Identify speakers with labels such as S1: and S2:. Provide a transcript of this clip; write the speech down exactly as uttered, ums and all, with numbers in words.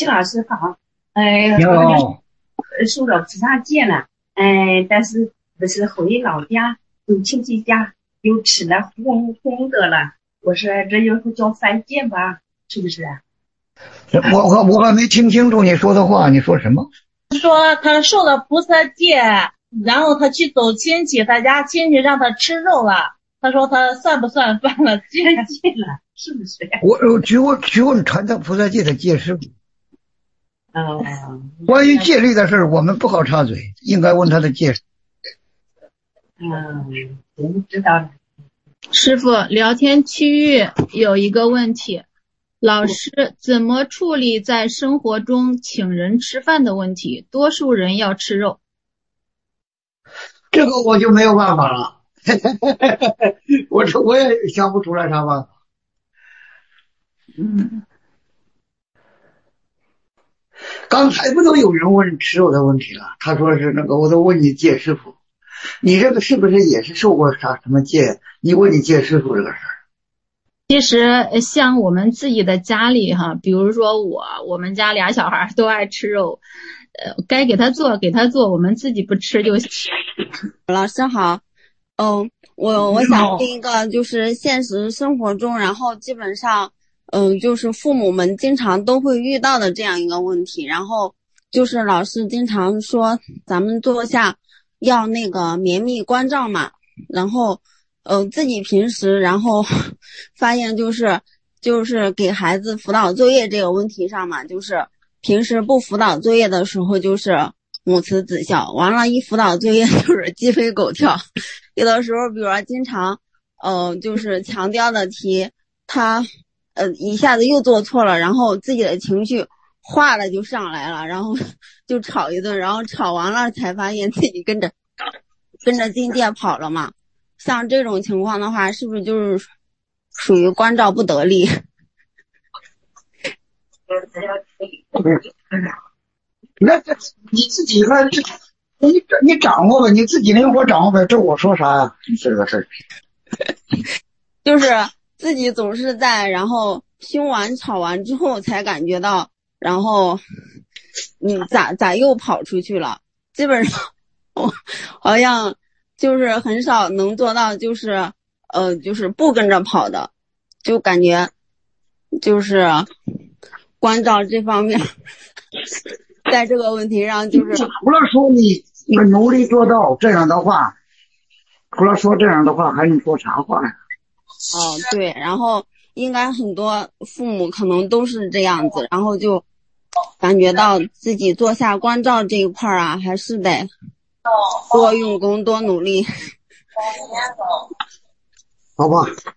S1: 齐老师好，呃，
S2: 你
S1: 我
S2: 好。
S1: 受了菩萨戒了，嗯、呃，但是不是回老家有亲戚家又吃了荤荤的了，我说这以后叫犯戒吧，是不是啊？
S2: 我我我还没听清楚你说的话，你说什么？
S3: 说他受了菩萨戒，然后他去走亲戚，他家亲戚让他吃肉了，他说他算不算犯了戒
S1: 戒了，是不是呀？
S2: 我我去问去问传承菩萨戒的戒师傅。
S1: 哦，
S2: 关于戒律的事我们不好插嘴，应该问他的戒师。
S1: 嗯，我们知道了。
S4: 师傅，聊天区域有一个问题，老师怎么处理在生活中请人吃饭的问题？多数人要吃肉。
S2: 这个我就没有办法了。我这我也想不出来啥办法。
S4: 嗯，
S2: 刚才不都有人问吃肉的问题了？他说是那个，我都问你戒师傅，你这个是不是也是受过啥什么戒？你问你戒师傅这个事儿。
S4: 其实呃像我们自己的家里哈，比如说我，我们家俩小孩都爱吃肉，呃，该给他做给他做，我们自己不吃就行。
S5: 老师好，嗯，我我想问一个，就是现实生活中，然后基本上，嗯，就是父母们经常都会遇到的这样一个问题，然后就是老师经常说咱们坐下要那个绵密关照嘛，然后，呃，自己平时然后发现就是就是给孩子辅导作业这个问题上嘛，就是平时不辅导作业的时候就是母慈子孝，完了一辅导作业就是鸡飞狗跳。有的时候比如说经常呃就是强调的题他呃一下子又做错了，然后自己的情绪化了就上来了，然后就吵一顿，然后吵完了才发现自己跟着跟着境界跑了嘛。像这种情况的话是不是就是属于关照不得力？
S2: 那这你自己说这你你掌握了，你自己灵活掌握呗，这我说啥呀？这个事儿
S5: 就是自己总是在然后凶完吵完之后才感觉到，然后你咋咋又跑出去了？基本上我好像就是很少能做到，就是呃就是不跟着跑的，就感觉就是关照这方面在这个问题上就是
S2: 除了说你你努力做到这样的话，除了说这样的话还能说啥话呀？
S5: 哦对，然后应该很多父母可能都是这样子，然后就感觉到自己做下关照这一块啊，还是得多用功多努力。
S2: 好吧。